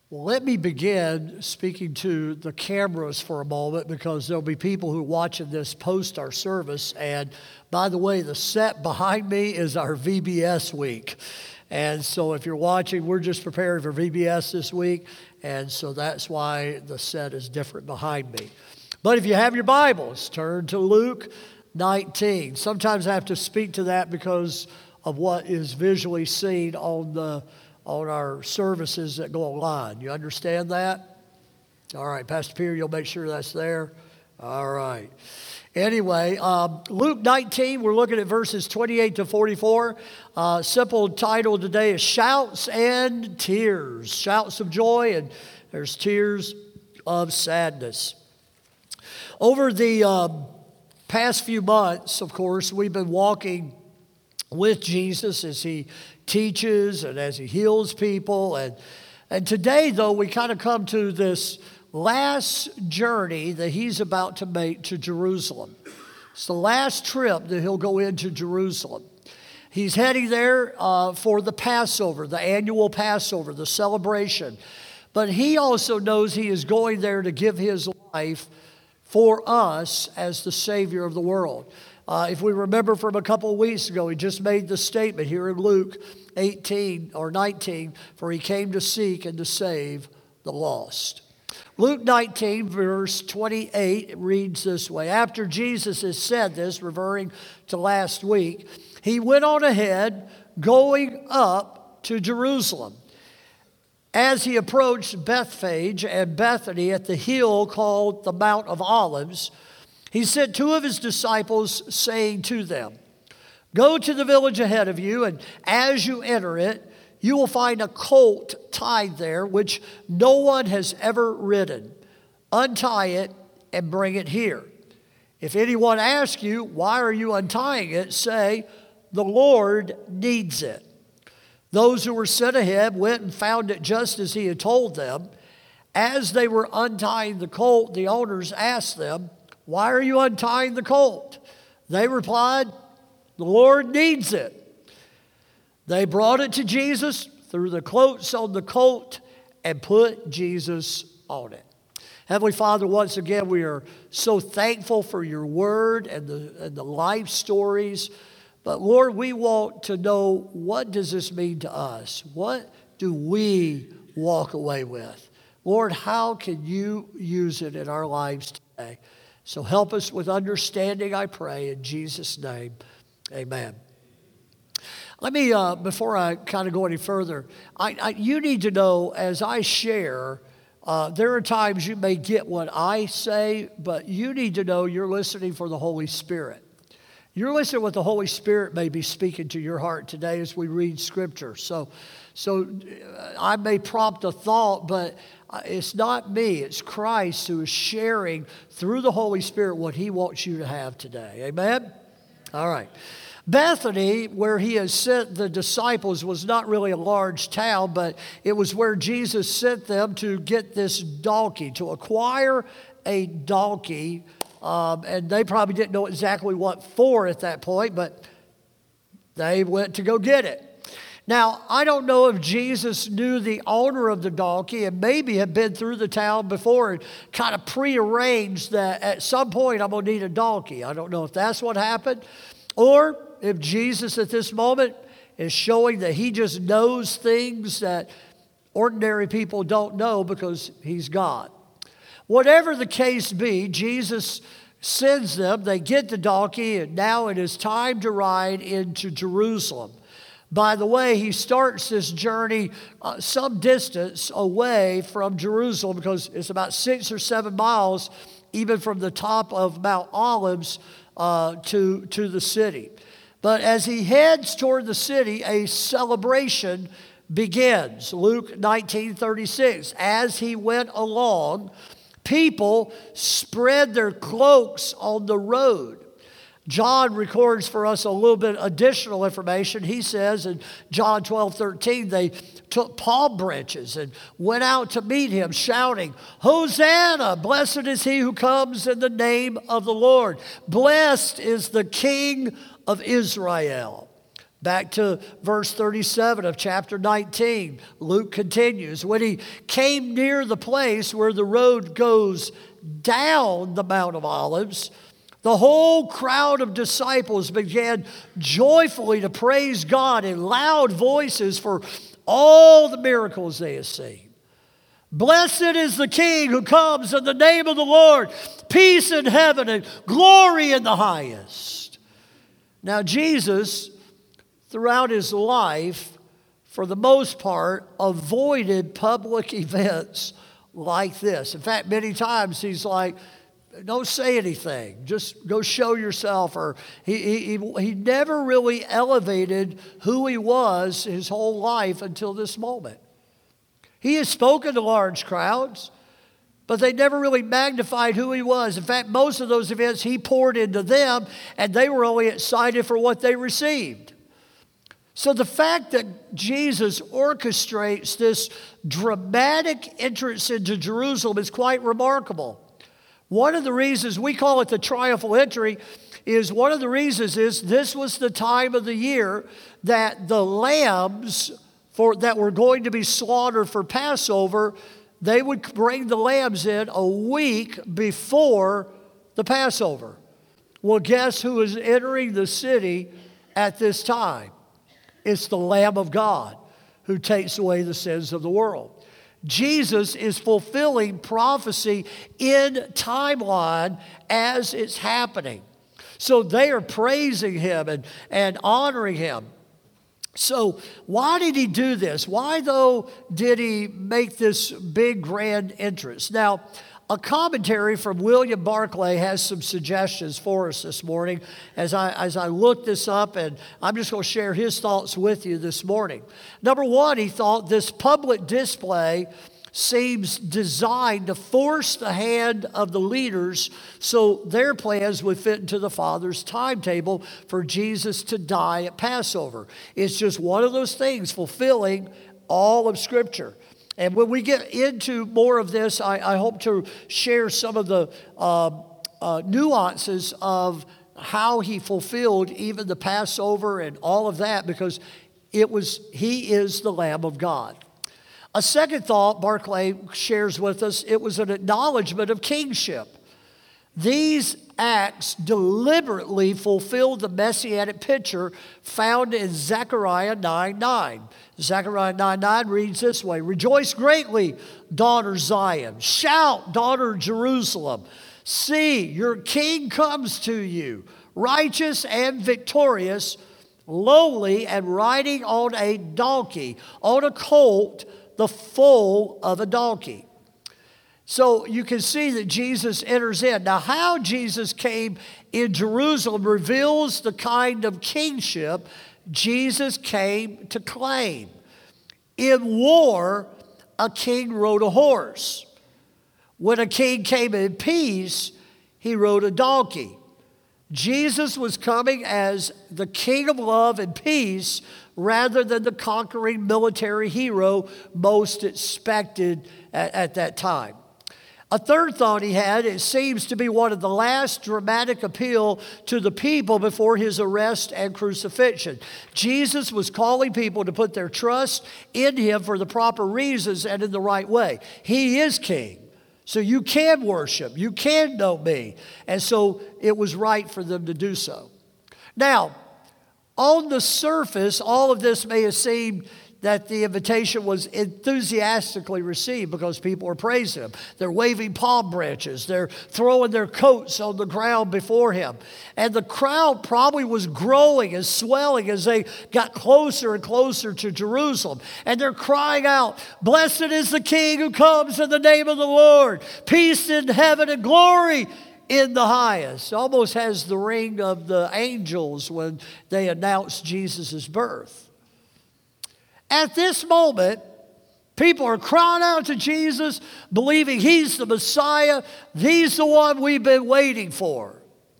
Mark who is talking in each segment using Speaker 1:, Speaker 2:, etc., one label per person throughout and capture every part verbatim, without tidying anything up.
Speaker 1: Well, let me begin speaking to the cameras for a moment because there'll be people who are watching this post our service. And by the way, the set behind me is our V B S week. And so if you're watching, we're just preparing for V B S this week. And so that's why the set is different behind me. But if you have your Bibles, turn to Luke nineteen. Sometimes I have to speak to that because of what is visually seen on the on our services that go online. You understand that? All right, Pastor Peter, you'll make sure that's there. All right. Anyway, um, Luke nineteen, we're looking at verses twenty-eight to forty-four. Uh, simple title today is Shouts and Tears. Shouts of joy and there's tears of sadness. Over the um, past few months, of course, we've been walking with Jesus as he teaches and as he heals people. And, and today, though, we kind of come to this last journey that he's about to make to Jerusalem. It's the last trip that he'll go into Jerusalem. He's heading there uh, for the Passover, the annual Passover, the celebration. But he also knows he is going there to give his life for us as the Savior of the world. Uh, if we remember from a couple of weeks ago, he just made the statement here in Luke eighteen or nineteen, for he came to seek and to save the lost. Luke nineteen, verse twenty-eight reads this way. After Jesus has said this, referring to last week, he went on ahead, going up to Jerusalem. As he approached Bethphage and Bethany at the hill called the Mount of Olives, he sent two of his disciples, saying to them, "Go to the village ahead of you, and as you enter it, you will find a colt tied there, which no one has ever ridden. Untie it and bring it here. If anyone asks you, 'Why are you untying it?' say, 'The Lord needs it.'" Those who were sent ahead went and found it just as he had told them. As they were untying the colt, the owners asked them, "Why are you untying the colt?" They replied, "The Lord needs it." They brought it to Jesus, threw the cloaks on the colt, and put Jesus on it. Heavenly Father, once again, we are so thankful for your word and the, and the life stories. But Lord, we want to know, what does this mean to us? What do we walk away with? Lord, how can you use it in our lives today? So help us with understanding, I pray, in Jesus' name, amen. Let me, uh, before I kind of go any further, I, I, you need to know, as I share, uh, there are times you may get what I say, but you need to know you're listening for the Holy Spirit. You're listening to what the Holy Spirit may be speaking to your heart today as we read Scripture. So, so I may prompt a thought, but it's not me. It's Christ who is sharing through the Holy Spirit what he wants you to have today. Amen? All right. Bethany, where he has sent the disciples, was not really a large town, but it was where Jesus sent them to get this donkey, to acquire a donkey. Um, and they probably didn't know exactly what for at that point, but they went to go get it. Now, I don't know if Jesus knew the owner of the donkey and maybe had been through the town before and kind of prearranged that at some point I'm going to need a donkey. I don't know if that's what happened, or if Jesus at this moment is showing that he just knows things that ordinary people don't know because he's God. Whatever the case be, Jesus sends them. They get the donkey, and now it is time to ride into Jerusalem. By the way, he starts this journey uh, some distance away from Jerusalem because it's about six or seven miles even from the top of Mount Olives uh, to, to the city. But as he heads toward the city, a celebration begins. Luke nineteen thirty-six, as he went along, people spread their cloaks on the road. John records for us a little bit additional information. He says in John twelve thirteen, they took palm branches and went out to meet him, shouting, "Hosanna! Blessed is he who comes in the name of the Lord. Blessed is the King of Israel." Back to verse thirty-seven of chapter nineteen, Luke continues, when he came near the place where the road goes down the Mount of Olives, the whole crowd of disciples began joyfully to praise God in loud voices for all the miracles they had seen. Blessed is the King who comes in the name of the Lord, peace in heaven and glory in the highest. Now Jesus, throughout his life, for the most part, avoided public events like this. In fact, many times he's like, don't say anything. Just go show yourself. Or he, he, he never really elevated who he was his whole life until this moment. He has spoken to large crowds, but they never really magnified who he was. In fact, most of those events he poured into them, and they were only excited for what they received. So the fact that Jesus orchestrates this dramatic entrance into Jerusalem is quite remarkable. One of the reasons we call it the triumphal entry is one of the reasons is this was the time of the year that the lambs for that were going to be slaughtered for Passover, they would bring the lambs in a week before the Passover. Well, guess who is entering the city at this time? It's the Lamb of God who takes away the sins of the world. Jesus is fulfilling prophecy in timeline as it's happening. So they are praising him and, and honoring him. So why did he do this? Why, though, did he make this big grand entrance? Now, a commentary from William Barclay has some suggestions for us this morning as I, as I looked this up, and I'm just going to share his thoughts with you this morning. Number one, he thought this public display seems designed to force the hand of the leaders so their plans would fit into the Father's timetable for Jesus to die at Passover. It's just one of those things fulfilling all of Scripture. And when we get into more of this, I, I hope to share some of the uh, uh, nuances of how he fulfilled even the Passover and all of that, because it was he is the Lamb of God. A second thought Barclay shares with us, it was an acknowledgement of kingship. These acts deliberately fulfilled the messianic picture found in Zechariah nine nine. Zechariah nine nine reads this way, "Rejoice greatly, daughter Zion. Shout, daughter Jerusalem. See, your king comes to you, righteous and victorious, lowly and riding on a donkey, on a colt, the foal of a donkey." So you can see that Jesus enters in. Now, how Jesus came in Jerusalem reveals the kind of kingship Jesus came to claim. In war, a king rode a horse. When a king came in peace, he rode a donkey. Jesus was coming as the king of love and peace rather than the conquering military hero most expected at, at that time. A third thought he had, it seems to be one of the last dramatic appeal to the people before his arrest and crucifixion. Jesus was calling people to put their trust in him for the proper reasons and in the right way. He is king. So you can worship, you can know me. And so it was right for them to do so. Now, on the surface, all of this may have seemed that the invitation was enthusiastically received because people are praising him. They're waving palm branches. They're throwing their coats on the ground before him. And the crowd probably was growing and swelling as they got closer and closer to Jerusalem. And they're crying out, "Blessed is the King who comes in the name of the Lord. Peace in heaven and glory in the highest." Almost has the ring of the angels when they announced Jesus' birth. At this moment, people are crying out to Jesus, believing he's the Messiah. He's the one we've been waiting for.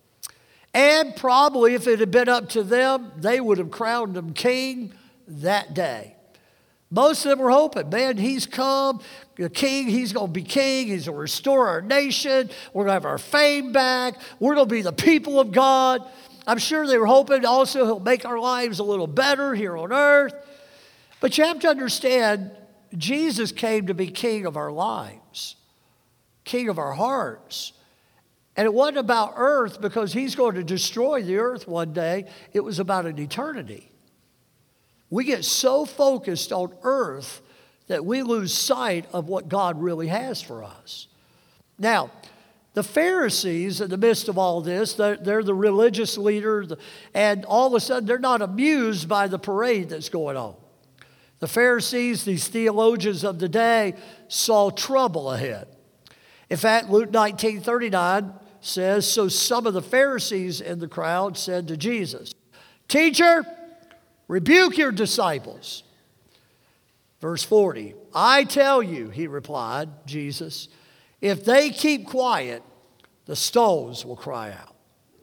Speaker 1: And probably if it had been up to them, they would have crowned him king that day. Most of them were hoping, man, he's come, the king, he's going to be king. He's going to restore our nation. We're going to have our fame back. We're going to be the people of God. I'm sure they were hoping also he'll make our lives a little better here on earth. But you have to understand, Jesus came to be king of our lives, king of our hearts. And it wasn't about earth because he's going to destroy the earth one day. It was about an eternity. We get so focused on earth that we lose sight of what God really has for us. Now, the Pharisees, in the midst of all this, they're, they're the religious leader, and all of a sudden they're not amused by the parade that's going on. The Pharisees, these theologians of the day, saw trouble ahead. In fact, Luke nineteen thirty-nine says, so some of the Pharisees in the crowd said to Jesus, "Teacher, rebuke your disciples." Verse forty, "I tell you," he replied, Jesus, "if they keep quiet, the stones will cry out."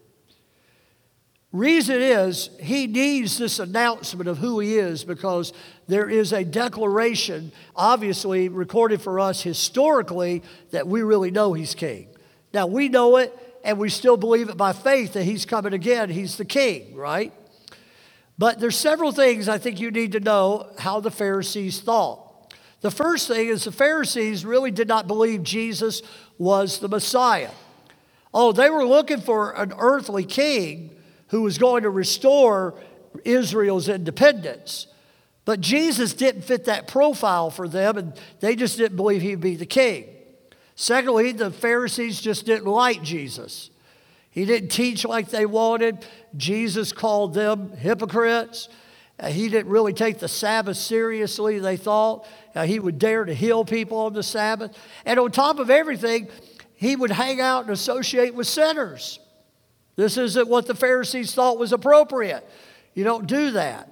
Speaker 1: Reason is, he needs this announcement of who he is because there is a declaration, obviously recorded for us historically, that we really know he's king. Now, we know it, and we still believe it by faith that he's coming again. He's the king, right? But there's several things I think you need to know how the Pharisees thought. The first thing is the Pharisees really did not believe Jesus was the Messiah. Oh, they were looking for an earthly king who was going to restore Israel's independence. But Jesus didn't fit that profile for them, and they just didn't believe he'd be the king. Secondly, the Pharisees just didn't like Jesus. He didn't teach like they wanted. Jesus called them hypocrites. Uh, he didn't really take the Sabbath seriously, they thought. Uh, he would dare to heal people on the Sabbath. And on top of everything, he would hang out and associate with sinners. This isn't what the Pharisees thought was appropriate. You don't do that.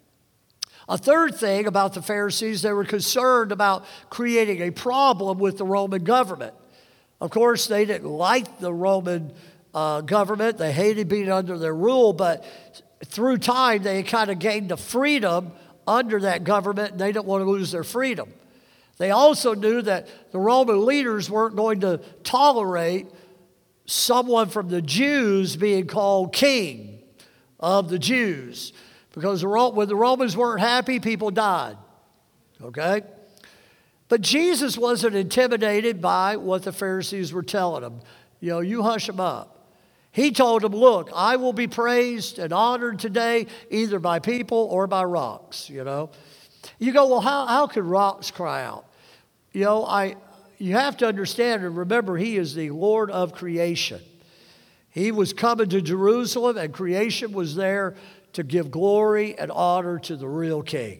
Speaker 1: A third thing about the Pharisees, they were concerned about creating a problem with the Roman government. Of course, they didn't like the Roman uh, government. They hated being under their rule, but through time, they kind of gained the freedom under that government, and they didn't want to lose their freedom. They also knew that the Roman leaders weren't going to tolerate someone from the Jews being called king of the Jews. Because when the Romans weren't happy, people died. Okay? But Jesus wasn't intimidated by what the Pharisees were telling him. You know, you hush them up. He told them, look, I will be praised and honored today either by people or by rocks, you know. You go, well, how, how could rocks cry out? You know, I, you have to understand and remember he is the Lord of creation. He was coming to Jerusalem and creation was there to give glory and honor to the real king.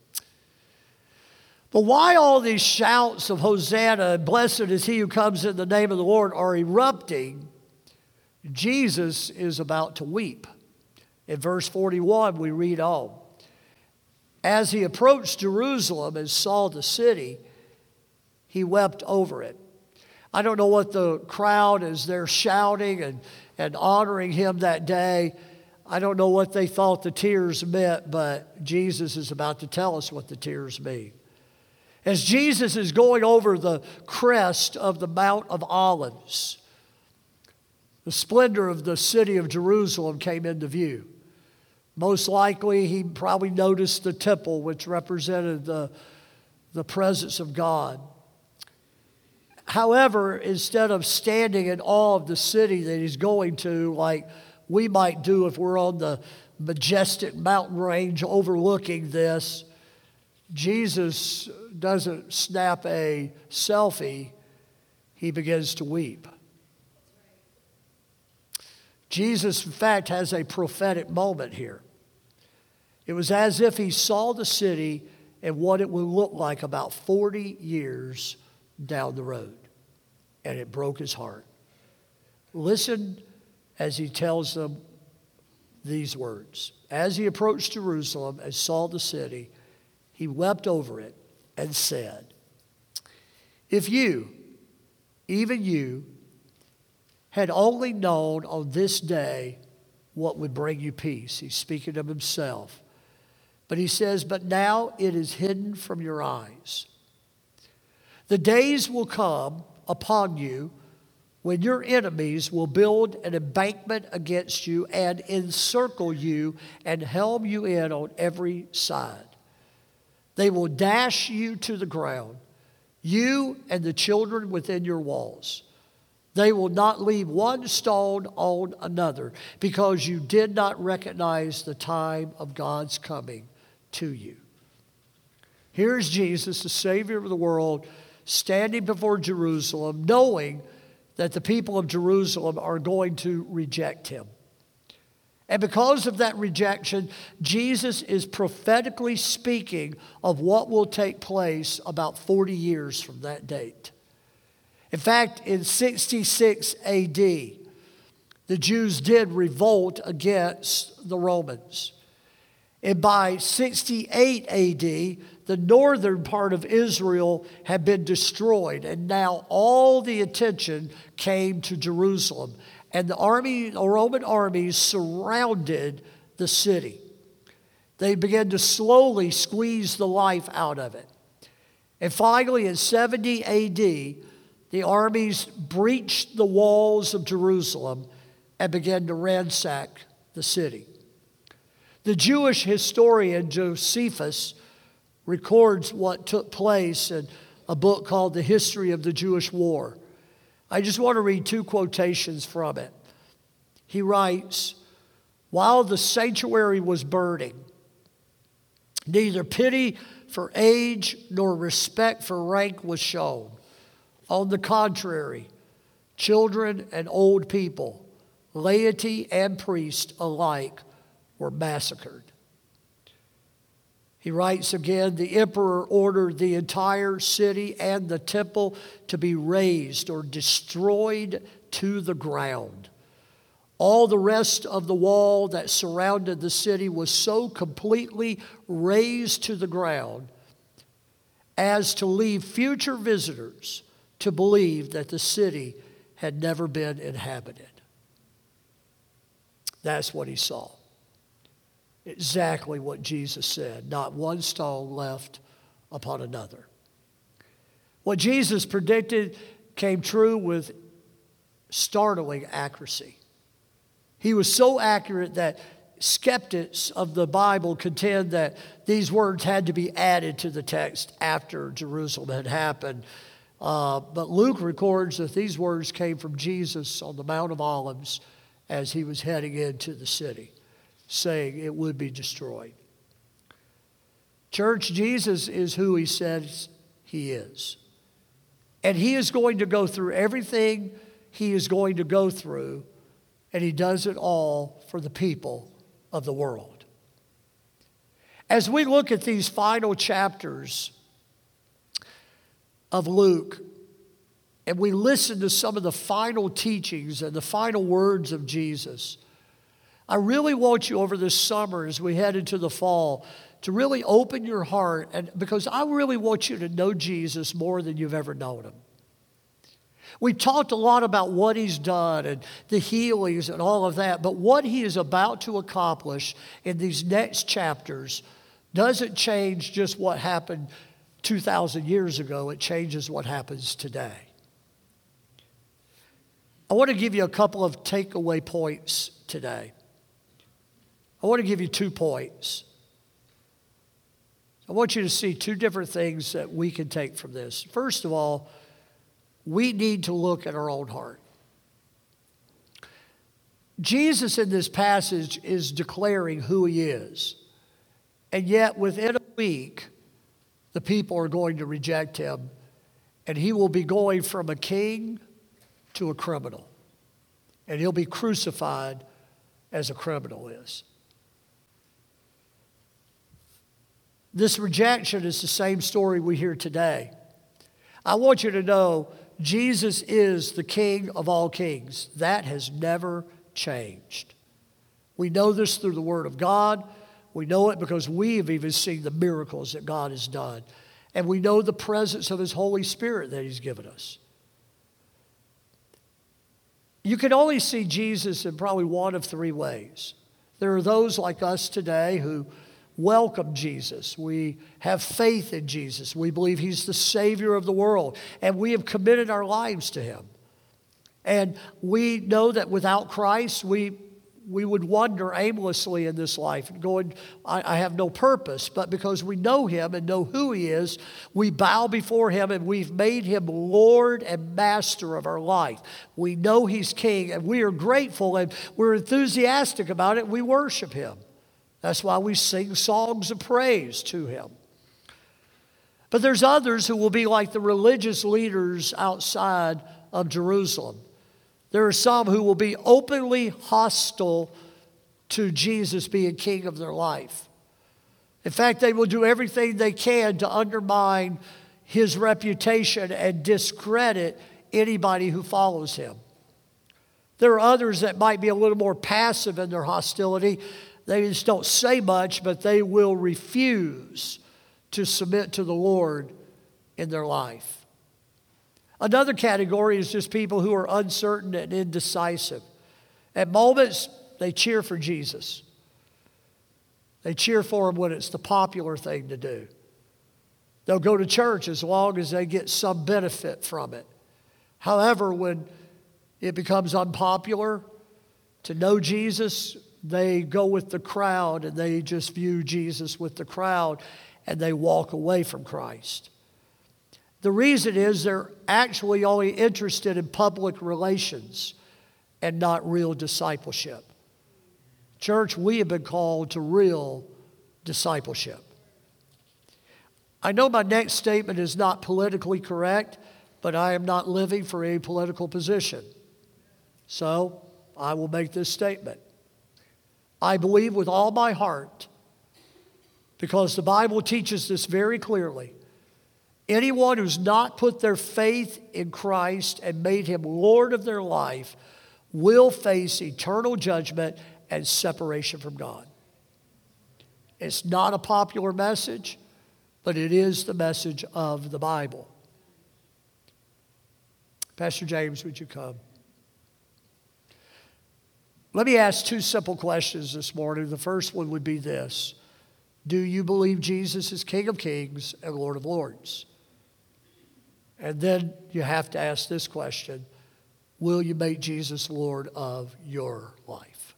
Speaker 1: But why all these shouts of Hosanna and blessed is he who comes in the name of the Lord are erupting? Jesus is about to weep. In verse forty-one, we read on. As he approached Jerusalem and saw the city, he wept over it. I don't know what the crowd is there shouting and, and honoring him that day. I don't know what they thought the tears meant, but Jesus is about to tell us what the tears mean. As Jesus is going over the crest of the Mount of Olives, the splendor of the city of Jerusalem came into view. Most likely, he probably noticed the temple, which represented the, the presence of God. However, instead of standing in awe of the city that he's going to, like we might do if we're on the majestic mountain range overlooking this, Jesus doesn't snap a selfie. He begins to weep. Jesus, in fact, has a prophetic moment here. It was as if he saw the city and what it would look like about forty years down the road. And it broke his heart. Listen as he tells them these words. As he approached Jerusalem and saw the city, he wept over it and said, if you, even you, had only known on this day what would bring you peace. He's speaking of himself. But he says, but now it is hidden from your eyes. The days will come upon you when your enemies will build an embankment against you and encircle you and hem you in on every side. They will dash you to the ground, you and the children within your walls. They will not leave one stone on another, because you did not recognize the time of God's coming to you. Here's Jesus, the Savior of the world, standing before Jerusalem, knowing that the people of Jerusalem are going to reject him. And because of that rejection, Jesus is prophetically speaking of what will take place about forty years from that date. In fact, in sixty-six A D, the Jews did revolt against the Romans. And by sixty-eight A D, the northern part of Israel had been destroyed, and now all the attention came to Jerusalem. And the army, the Roman armies surrounded the city. They began to slowly squeeze the life out of it. And finally, in seventy A D, the armies breached the walls of Jerusalem and began to ransack the city. The Jewish historian Josephus records what took place in a book called The History of the Jewish War. I just want to read two quotations from it. He writes, "While the sanctuary was burning, neither pity for age nor respect for rank was shown. On the contrary, children and old people, laity and priest alike, were massacred." He writes again, "The emperor ordered the entire city and the temple to be razed or destroyed to the ground. All the rest of the wall that surrounded the city was so completely razed to the ground as to leave future visitors to believe that the city had never been inhabited." That's what he saw. Exactly what Jesus said. Not one stone left upon another. What Jesus predicted came true with startling accuracy. He was so accurate that skeptics of the Bible contend that these words had to be added to the text after Jerusalem had happened. Uh, but Luke records that these words came from Jesus on the Mount of Olives as he was heading into the city, saying it would be destroyed. Church, Jesus is who he says he is. And he is going to go through everything he is going to go through, and he does it all for the people of the world. As we look at these final chapters of Luke, and we listen to some of the final teachings and the final words of Jesus, I really want you over this summer as we head into the fall to really open your heart, and because I really want you to know Jesus more than you've ever known him. We've talked a lot about what he's done and the healings and all of that, but what he is about to accomplish in these next chapters doesn't change just what happened two thousand years ago. It changes what happens today. I want to give you a couple of takeaway points today. I want to give you two points. I want you to see two different things that we can take from this. First of all, we need to look at our own heart. Jesus in this passage is declaring who he is. And yet within a week, the people are going to reject him. And he will be going from a king to a criminal. And he'll be crucified as a criminal is. This rejection is the same story we hear today. I want you to know Jesus is the King of all kings. That has never changed. We know this through the Word of God. We know it because we have even seen the miracles that God has done. And we know the presence of his Holy Spirit that he's given us. You can only see Jesus in probably one of three ways. There are those like us today who welcome Jesus. We have faith in Jesus. We believe he's the Savior of the world, and we have committed our lives to him. And we know that without Christ, we we would wander aimlessly in this life and going, I, I have no purpose. But because we know Him and know who He is, we bow before Him and we've made Him Lord and Master of our life. We know He's King and we are grateful and we're enthusiastic about it. We worship Him. That's why we sing songs of praise to Him. But there's others who will be like the religious leaders outside of Jerusalem. There are some who will be openly hostile to Jesus being king of their life. In fact, they will do everything they can to undermine His reputation and discredit anybody who follows Him. There are others that might be a little more passive in their hostility. They just don't say much, but they will refuse to submit to the Lord in their life. Another category is just people who are uncertain and indecisive. At moments, they cheer for Jesus. They cheer for Him when it's the popular thing to do. They'll go to church as long as they get some benefit from it. However, when it becomes unpopular to know Jesus, they go with the crowd and they just view Jesus with the crowd and they walk away from Christ. The reason is they're actually only interested in public relations and not real discipleship. Church, we have been called to real discipleship. I know my next statement is not politically correct, but I am not living for any political position. So I will make this statement. I believe with all my heart, because the Bible teaches this very clearly, anyone who's not put their faith in Christ and made Him Lord of their life will face eternal judgment and separation from God. It's not a popular message, but it is the message of the Bible. Pastor James, would you come? Let me ask two simple questions this morning. The first one would be this: do you believe Jesus is King of Kings and Lord of Lords? And then you have to ask this question: will you make Jesus Lord of your life?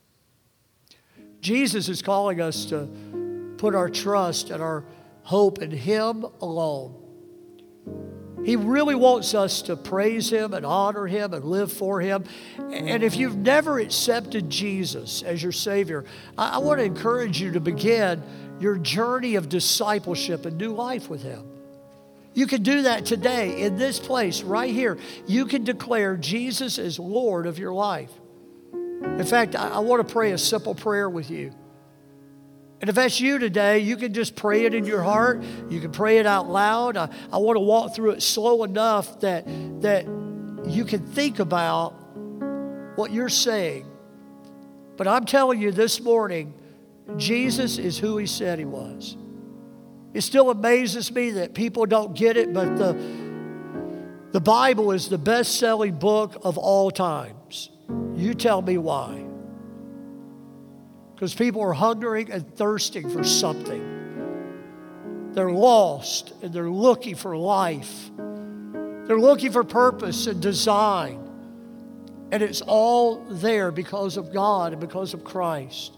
Speaker 1: Jesus is calling us to put our trust and our hope in Him alone. He really wants us to praise Him and honor Him and live for Him. And if you've never accepted Jesus as your Savior, I, I want to encourage you to begin your journey of discipleship and new life with Him. You can do that today in this place right here. You can declare Jesus as Lord of your life. In fact, I, I want to pray a simple prayer with you. And if that's you today, you can just pray it in your heart. You can pray it out loud. I, I want to walk through it slow enough that, that you can think about what you're saying. But I'm telling you this morning, Jesus is who He said He was. It still amazes me that people don't get it, but the, the Bible is the best-selling book of all times. You tell me why. Because people are hungering and thirsting for something. They're lost and they're looking for life. They're looking for purpose and design. And it's all there because of God and because of Christ.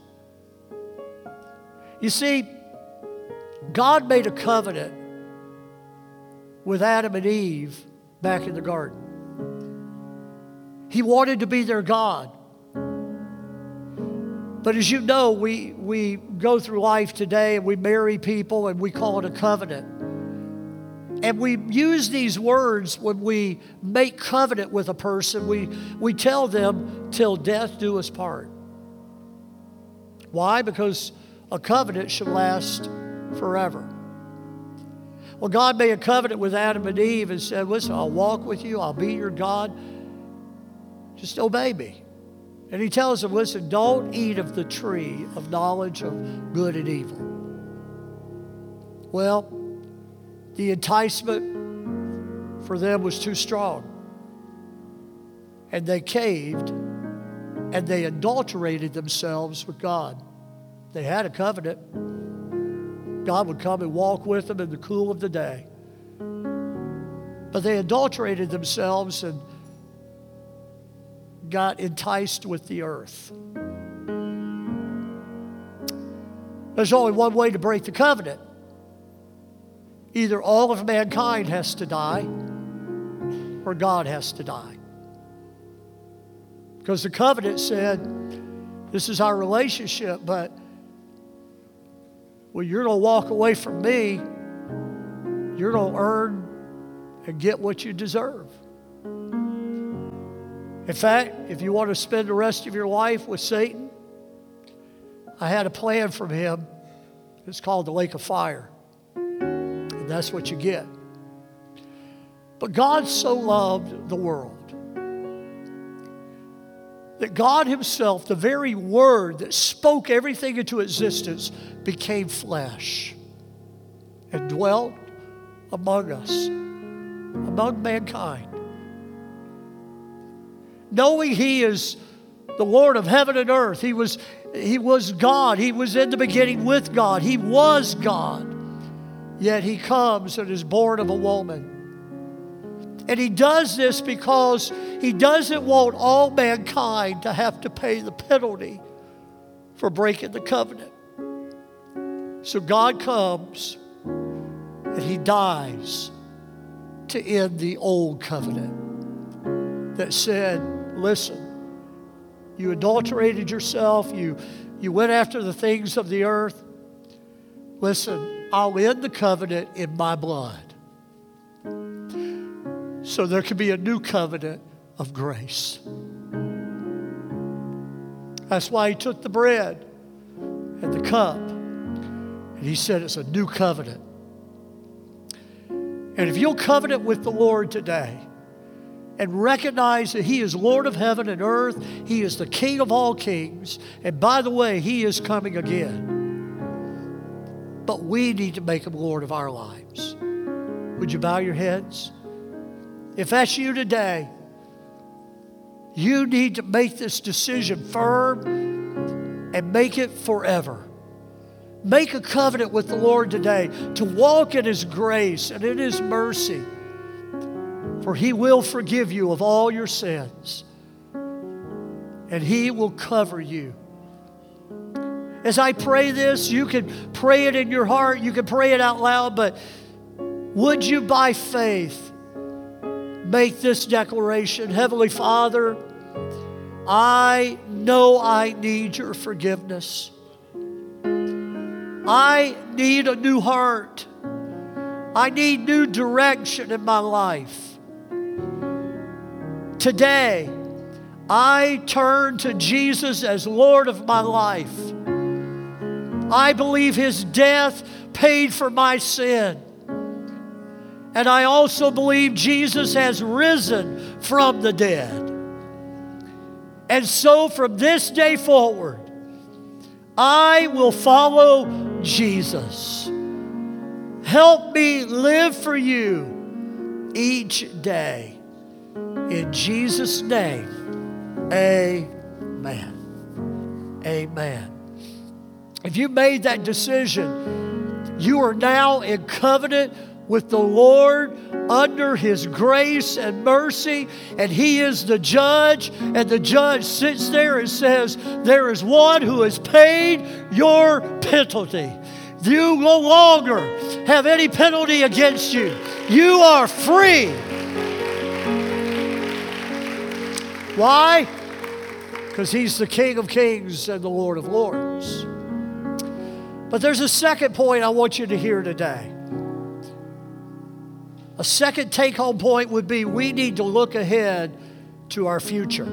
Speaker 1: You see, God made a covenant with Adam and Eve back in the garden. He wanted to be their God. But as you know, we, we go through life today and we marry people and we call it a covenant. And we use these words when we make covenant with a person. We, we tell them, till death do us part. Why? Because a covenant should last forever. Well, God made a covenant with Adam and Eve and said, listen, I'll walk with you. I'll be your God. Just obey me. And He tells them, listen, don't eat of the tree of knowledge of good and evil. Well, the enticement for them was too strong. And they caved and they adulterated themselves with God. They had a covenant. God would come and walk with them in the cool of the day. But they adulterated themselves, and got enticed with the earth. There's only one way to break the covenant. Either all of mankind has to die or God has to die. Because the covenant said, this is our relationship, but well, you're going to walk away from me. You're going to earn and get what you deserve. In fact, if you want to spend the rest of your life with Satan, I had a plan from him. It's called the lake of fire. And that's what you get. But God so loved the world that God himself, the very word that spoke everything into existence, became flesh and dwelt among us, among mankind. Knowing he is the Lord of heaven and earth, he was, he was God. He was in the beginning with God. He was God. Yet he comes and is born of a woman. And he does this because he doesn't want all mankind to have to pay the penalty for breaking the covenant. So God comes and he dies to end the old covenant that said, listen, you adulterated yourself, you, you went after the things of the earth. Listen, I'll end the covenant in my blood. So there can be a new covenant of grace. That's why he took the bread and the cup and he said it's a new covenant. And if you'll covenant with the Lord today and recognize that he is Lord of heaven and earth, he is the King of all kings, and by the way, he is coming again. But we need to make him Lord of our lives. Would you bow your heads? If that's you today, you need to make this decision firm and make it forever. Make a covenant with the Lord today to walk in his grace and in his mercy. For he will forgive you of all your sins. And he will cover you. As I pray this, you can pray it in your heart, you can pray it out loud, but would you by faith make this declaration? Heavenly Father, I know I need your forgiveness. I need a new heart. I need new direction in my life. Today, I turn to Jesus as Lord of my life. I believe his death paid for my sin. And I also believe Jesus has risen from the dead. And so from this day forward, I will follow Jesus. Help me live for you each day. In Jesus' name, amen. Amen. If you made that decision, you are now in covenant with the Lord under his grace and mercy, and he is the judge, and the judge sits there and says, there is one who has paid your penalty. You no longer have any penalty against you. You are free. Why? Because he's the King of kings and the Lord of lords. But there's a second point I want you to hear today. A second take-home point would be we need to look ahead to our future.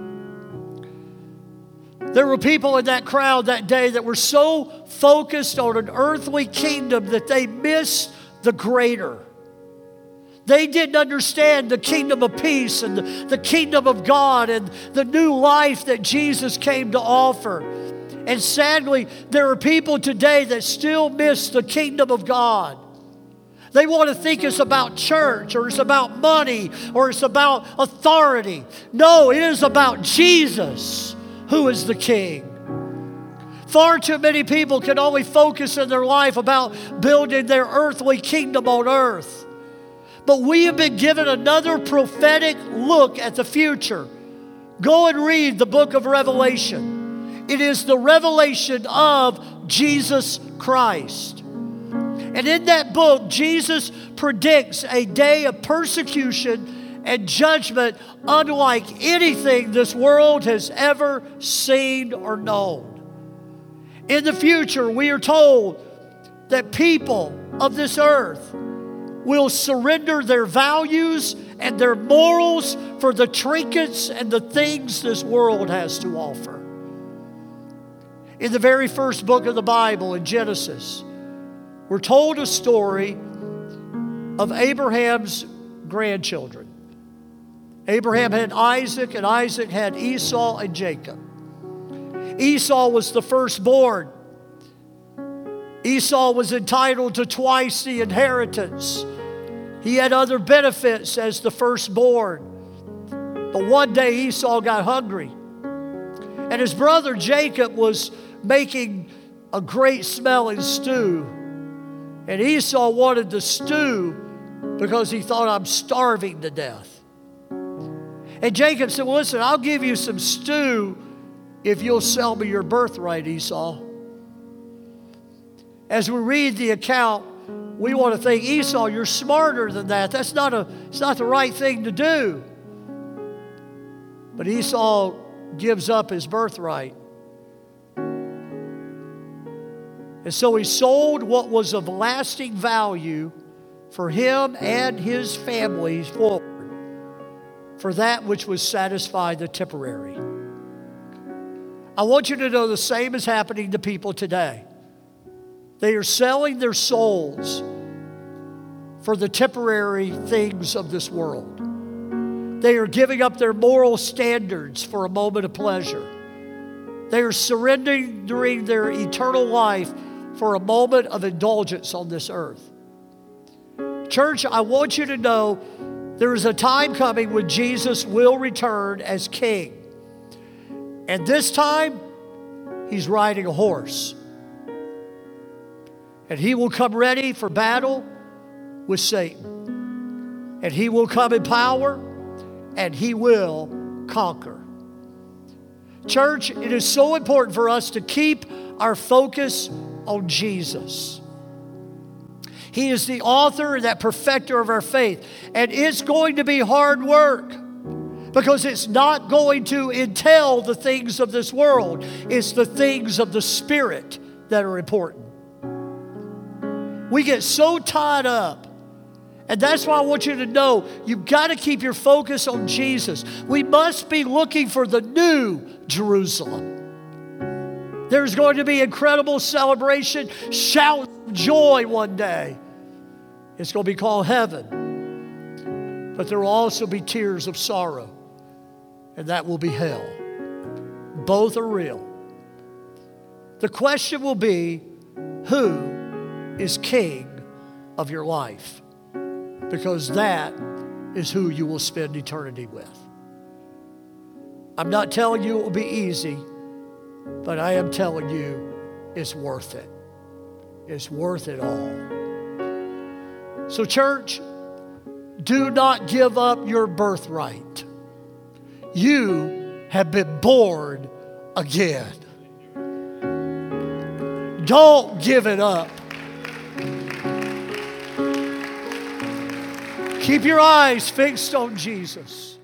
Speaker 1: There were people in that crowd that day that were so focused on an earthly kingdom that they missed the greater. They didn't understand the kingdom of peace and the, the kingdom of God and the new life that Jesus came to offer. And sadly, there are people today that still miss the kingdom of God. They want to think it's about church or it's about money or it's about authority. No, it is about Jesus, who is the King. Far too many people can only focus in their life about building their earthly kingdom on earth. But we have been given another prophetic look at the future Go and read the book of Revelation. It is the revelation of Jesus Christ. And in that book, Jesus predicts a day of persecution and judgment unlike anything this world has ever seen or known. In the future, we are told that people of this earth will surrender their values and their morals for the trinkets and the things this world has to offer. In the very first book of the Bible, in Genesis, we're told a story of Abraham's grandchildren. Abraham had Isaac, and Isaac had Esau and Jacob. Esau was the firstborn. Esau was entitled to twice the inheritance. He had other benefits as the firstborn. But one day Esau got hungry. And his brother Jacob was making a great smelling stew. And Esau wanted the stew because he thought, I'm starving to death. And Jacob said, well, listen, I'll give you some stew if you'll sell me your birthright, Esau. As we read the account, we want to think, Esau, you're smarter than that. That's not a, it's not the right thing to do. But Esau gives up his birthright. And so he sold what was of lasting value for him and his family forward for that which would satisfy the temporary. I want you to know the same is happening to people today. They are selling their souls for the temporary things of this world. They are giving up their moral standards for a moment of pleasure. They are surrendering their eternal life for a moment of indulgence on this earth. Church, I want you to know there is a time coming when Jesus will return as king. And this time, he's riding a horse. And he will come ready for battle with Satan. And he will come in power, and he will conquer. Church, it is so important for us to keep our focus on Jesus. He is the author and that perfecter of our faith. And it's going to be hard work because it's not going to entail the things of this world. It's the things of the Spirit that are important. We get so tied up. And that's why I want you to know you've got to keep your focus on Jesus. We must be looking for the new Jerusalem. There's going to be incredible celebration, shout joy one day. It's going to be called heaven. But there will also be tears of sorrow, and that will be hell. Both are real. The question will be, who is king of your life? Because that is who you will spend eternity with. I'm not telling you it will be easy, but I am telling you it's worth it. It's worth it all. So church, do not give up your birthright. You have been born again. Don't give it up. Keep your eyes fixed on Jesus.